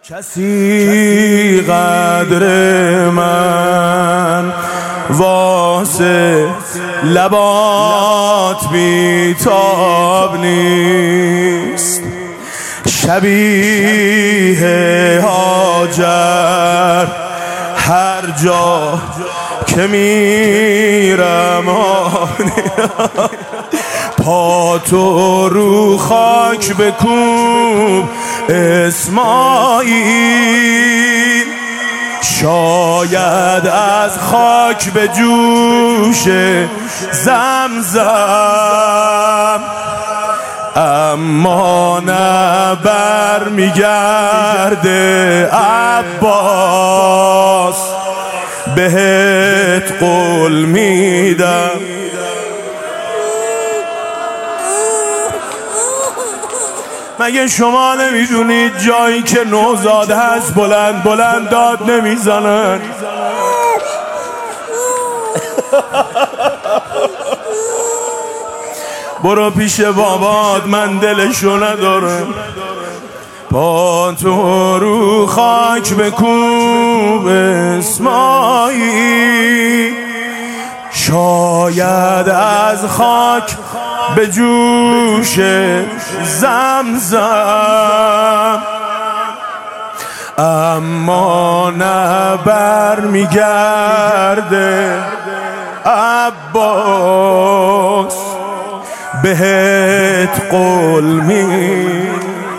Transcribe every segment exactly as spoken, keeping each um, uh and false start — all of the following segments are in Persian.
کسی قدر من واسه لبات بیتاب نیست، شبیه هاجر هر جا که میرم پا تو رو خاک بکوب اسماعیل، شاید از خاک به جوش زمزم، اما نه بر میگرده عباس، بهت قول میدم. مگه شما نمیدونید جایی که نوزاد هست بلند بلند داد نمیزنن؟ برو پیش بابات، من دلشو ندارم. پا تو رو خاک بکوب اسماعیل، شاید از خاک به جوش زمزم، اما نه بر میگرده عباس، بهت قول می.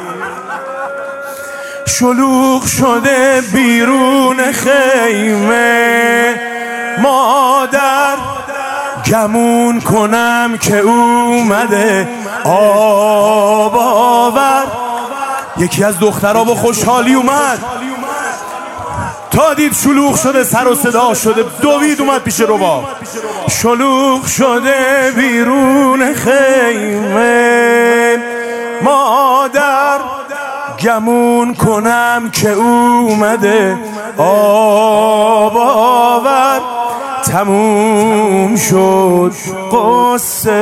شلوغ شده بیرون خیمه، مادر گمون کنم که اومده آب آور. یکی از دخترها با خوشحالی اومد، تا دید شلوغ شده سر و صدا شده دوید اومد پیش رباب. شلوغ شده بیرون خیمه، مادر گمون کنم که اومده آب آور. تموم شد قصه،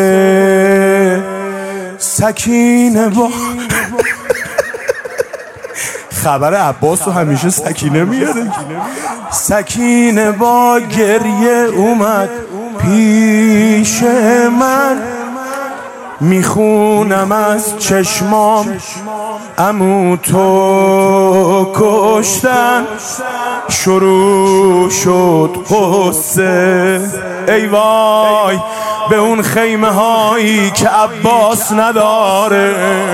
سکینه با خبر عباس رو همیشه سکینه میاره. سکینه با گریه اومد پیش من، میخونم از چشمام عمو تو کشتن. شروع شد قصه، ای وای به اون خیمه هایی که عباس نداره.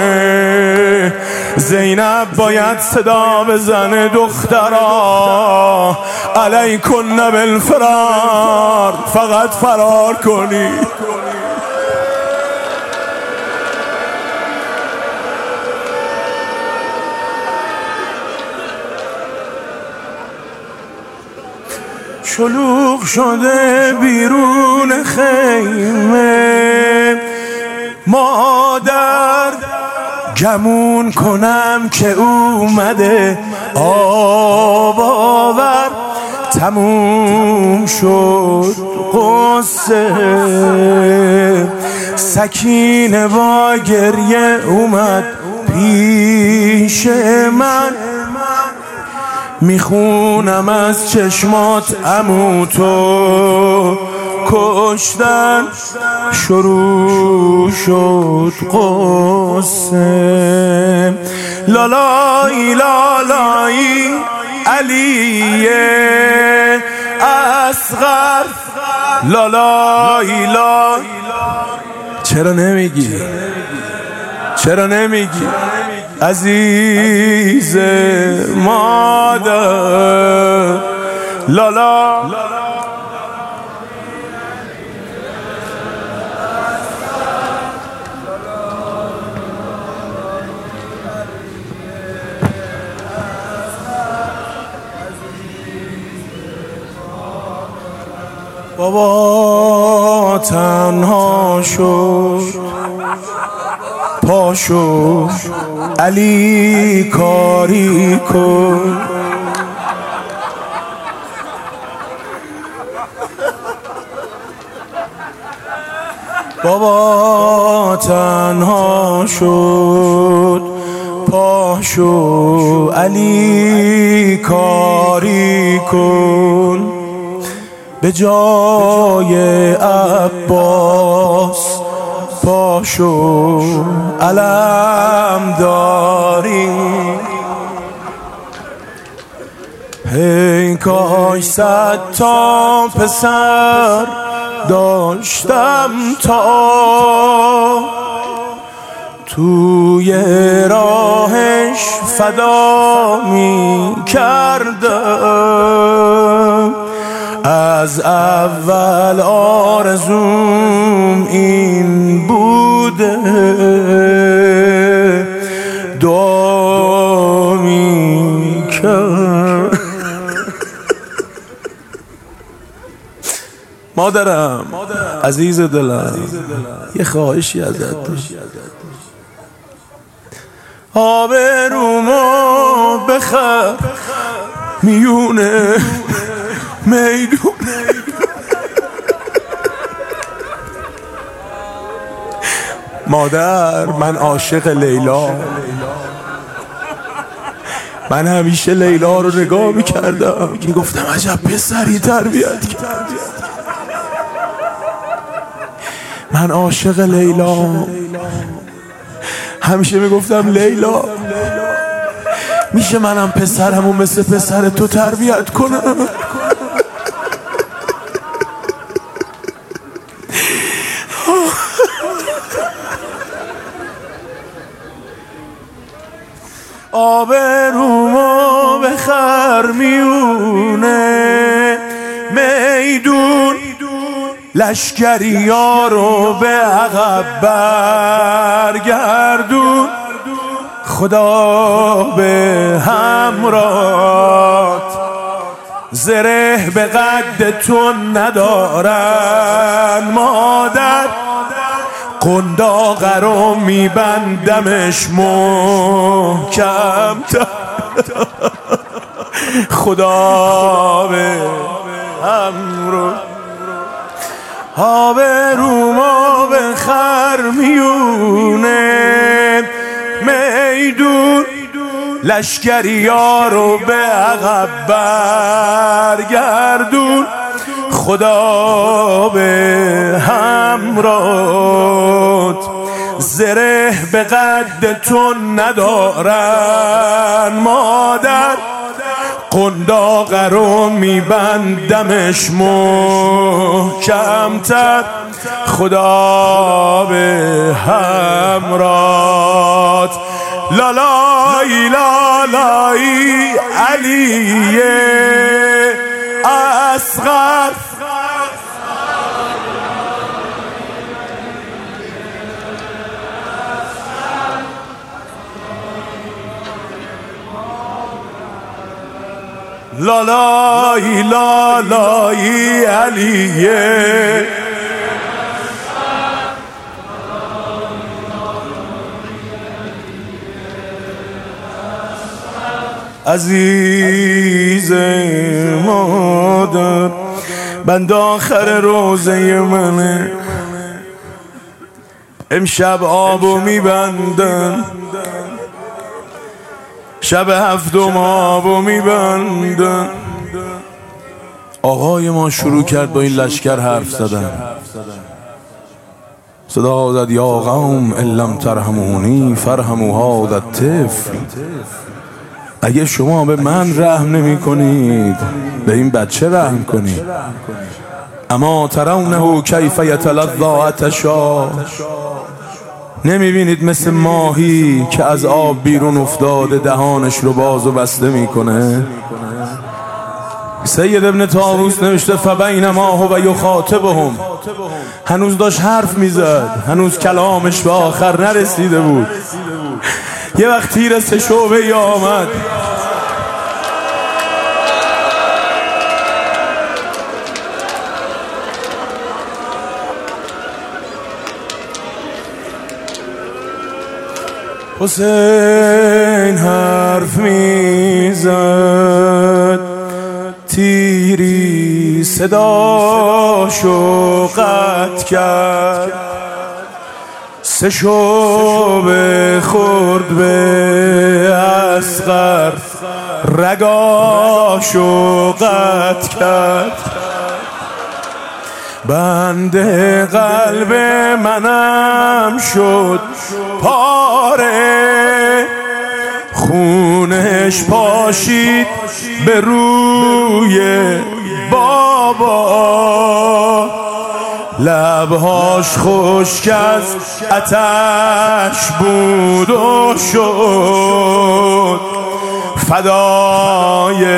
زینب باید صدا بزنه دخترا علیکن بالفرار، فقط فرار کنی. شلوغ شده بیرون خیمه، مادر گمون کنم که اومده آب آور. تموم شد قصه، سکینه با گریه اومد پیش من. میخونم از چشمات عمو تو کشتن. شروع شد قصه، لالایی لالایی علیه اصغر، لالایی لا. چرا نمیگی؟ چرا نمیگی؟ عزیز مادر لالا. بابا تنها شد، پاشو علی کاری کن. بابا تنها شد، پاشو علی کاری کن به جای عباس، پاشو علم داری. هی کاش صد تا پسر داشتم تا توی راهش فدا می کردم. از اول آرزوم این بوده، دعا می کرد. مادرم عزیز دلم، یه خواهشی ازت دارم، آبرومو بخر میونه میدون. مادر، من عاشق لیلا، من همیشه لیلا رو نگاه میکردم، میگفتم عجب پسری تربیت کرد. من عاشق لیلا، همیشه میگفتم لیلا میشه منم پسرمو مثل پسر تو تربیت کنم؟ آبرومو بخر میونه میدون، لشکریا رو به عقب برگردون. خدا به همراهت، زره به قد تو ندارن مادر. قنداق رو میبندمش محکم، خدا به همراهت. آبرومو بخر میونه میدون، لشکریا رو به عقب برگردون. خدا به همراهت، زره به قد تو ندارن مادر. قنداق رو میبندمش محکم‌تر، خدا به همراهت. لالای لالای علی اصغر، لالای لالای علیه. عزیز مادر، بند آخر روزه منه، امشب آبو میبندن، شب هفتم آبو میبندن. آقای ما شروع کرد با این لشکر حرف زدن، صدا زد یا قوم ان لم ترحمونی فرحموا هذا الطفل. اگه شما به من رحم نمی کنید، به این بچه رحم کنید. اما ترونه کیف یتلظی عطشا، نمی بینید مثل ماهی که از آب بیرون افتاده دهانش رو باز و بسته میکنه؟ سید ابن طاووس نوشته فبینما هو یخاطبهم، هنوز داشت حرف میزد، هنوز کلامش به آخر نرسیده بود. یه وقت تیر سه شعبه یا آمد، حسین حرف میزد، تیری صداشو قطع کرد. سه شعبه خورد به اصغر، رگاشو قطع کرد. بند قلب منم شد پاره، خونش پاشید به روی بابا. لبهاش خشک از آتش بود و شد فدای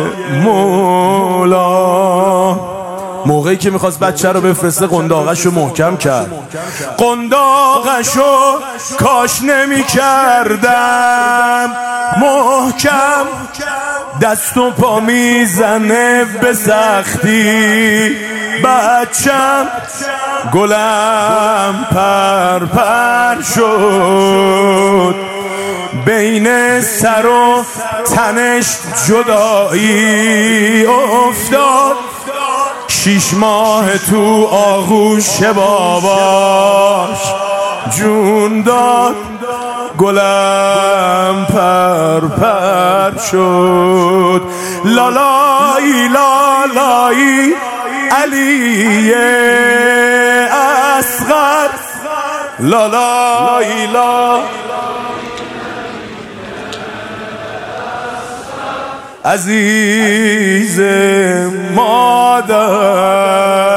مولا. موقعی که میخواست بچه رو بفرسته قنداقش رو محکم کرد. قنداقش رو کاش نمی کردم محکم، دست و پا میزنه به سختی بچم. گلم پر پر شد بین سر و تنش جدایی افتاد. شیش ماه تو آغوش باباش جون داد. گلم پر پر شد. لالایی لالایی علی اصغر، لالایی لا عزیز مادر.